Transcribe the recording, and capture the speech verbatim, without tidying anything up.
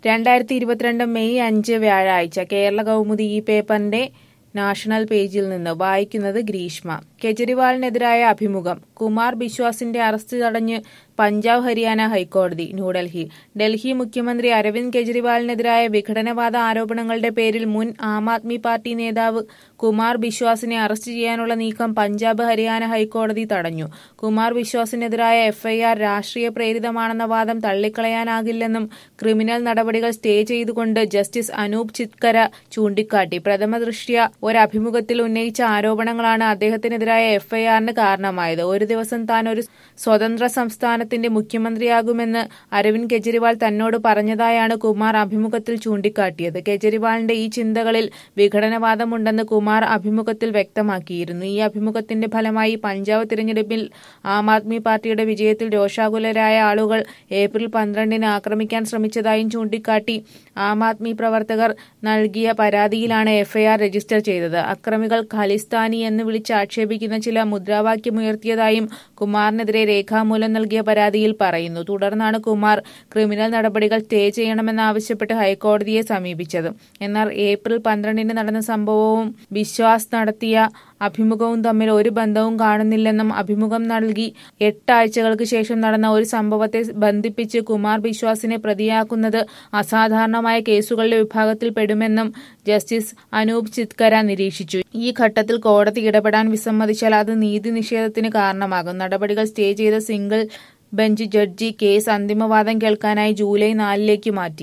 രണ്ടായിരത്തി ഇരുപത്തിരണ്ട് മെയ് അഞ്ച് വ്യാഴാഴ്ച കേരള കൗമുദി ഈ പേപ്പറിന്റെ നാഷണൽ പേജിൽ നിന്ന് വായിക്കുന്നത് ഗ്രീഷ്മ. കെജ്രിവാളിനെതിരായ അഭിമുഖം. കുമാർ ബിശ്വാസിന്റെ അറസ്റ്റ് തടഞ്ഞ് പഞ്ചാബ് ഹരിയാന ഹൈക്കോടതി. ന്യൂഡൽഹി. ഡൽഹി മുഖ്യമന്ത്രി അരവിന്ദ് കെജ്രിവാളിനെതിരായ വിഘടനവാദ ആരോപണങ്ങളുടെ പേരിൽ മുൻ ആം ആദ്മി പാർട്ടി നേതാവ് കുമാർ ബിശ്വാസിനെ അറസ്റ്റ് ചെയ്യാനുള്ള നീക്കം പഞ്ചാബ് ഹരിയാന ഹൈക്കോടതി തടഞ്ഞു. കുമാർ ബിശ്വാസിനെതിരായ എഫ്ഐആർ രാഷ്ട്രീയ പ്രേരിതമാണെന്ന വാദം തള്ളിക്കളയാനാകില്ലെന്നും ക്രിമിനൽ നടപടികൾ സ്റ്റേ ചെയ്തുകൊണ്ട് ജസ്റ്റിസ് അനൂപ് ചിത്കര ചൂണ്ടിക്കാട്ടി. പ്രഥമ ദൃഷ്ട്യാ ഒരഭിമുഖത്തിൽ ഉന്നയിച്ച ആരോപണങ്ങളാണ് അദ്ദേഹത്തിനെതിരായ എഫ്ഐആറിന് കാരണമായത്. ഒരു ദിവസം താൻ ഒരു സ്വതന്ത്ര സംസ്ഥാനത്തിന്റെ മുഖ്യമന്ത്രിയാകുമെന്ന് അരവിന്ദ് കെജ്രിവാൾ തന്നോട് പറഞ്ഞതായാണ് കുമാർ അഭിമുഖത്തിൽ ചൂണ്ടിക്കാട്ടിയത്. കെജ്രിവാളിന്റെ ഈ ചിന്തകളിൽ വിഘടനവാദമുണ്ടെന്ന് കുമാർ അഭിമുഖത്തിൽ വ്യക്തമാക്കിയിരുന്നു. ഈ അഭിമുഖത്തിന്റെ ഫലമായി പഞ്ചാബ് തിരഞ്ഞെടുപ്പിൽ ആം ആദ്മി പാർട്ടിയുടെ വിജയത്തിൽ രോഷാകുലരായ ആളുകൾ ഏപ്രിൽ പന്ത്രണ്ടിന് ആക്രമിക്കാൻ ശ്രമിച്ചതായും ചൂണ്ടിക്കാട്ടി. ആം ആദ്മി പ്രവർത്തകർ നൽകിയ പരാതിയിലാണ് എഫ്ഐആർ രജിസ്റ്റർ ചെയ്തത്. അക്രമികൾ ഖലിസ്ഥാനി എന്ന് വിളിച്ച് ആക്ഷേപിക്കുന്ന ചില മുദ്രാവാക്യമുയർത്തിയതായും കുമാറിനെതിരെ രേഖാമൂലം നൽകിയ പരാതിയിൽ പറയുന്നു. തുടർന്നാണ് കുമാർ ക്രിമിനൽ നടപടികൾ സ്റ്റേ ചെയ്യണമെന്നാവശ്യപ്പെട്ട് ഹൈക്കോടതിയെ സമീപിച്ചത്. എന്നാൽ ഏപ്രിൽ പന്ത്രണ്ടിന് നടന്ന സംഭവവും ബിശ്വാസ് നടത്തിയ അഭിമുഖവും തമ്മിൽ ഒരു ബന്ധവും കാണുന്നില്ലെന്നും അഭിമുഖം നൽകി എട്ടാഴ്ചകൾക്ക് ശേഷം നടന്ന ഒരു സംഭവത്തെ ബന്ധിപ്പിച്ച് കുമാർ ബിശ്വാസിനെ പ്രതിയാക്കുന്നത് അസാധാരണമായ കേസുകളുടെ വിഭാഗത്തിൽ പെടുമെന്നും ജസ്റ്റിസ് അനൂപ് ചിത്കര നിരീക്ഷിച്ചു. ഈ ഘട്ടത്തിൽ കോടതി ഇടപെടാൻ വിസമ്മതിച്ചാൽ അത് നീതി നിഷേധത്തിന് കാരണമാകും. നടപടികൾ സ്റ്റേ ചെയ്ത സിംഗിൾ ബെഞ്ച് ജഡ്ജി കേസ് അന്തിമവാദം കേൾക്കാനായി ജൂലൈ നാലിലേക്ക് മാറ്റി.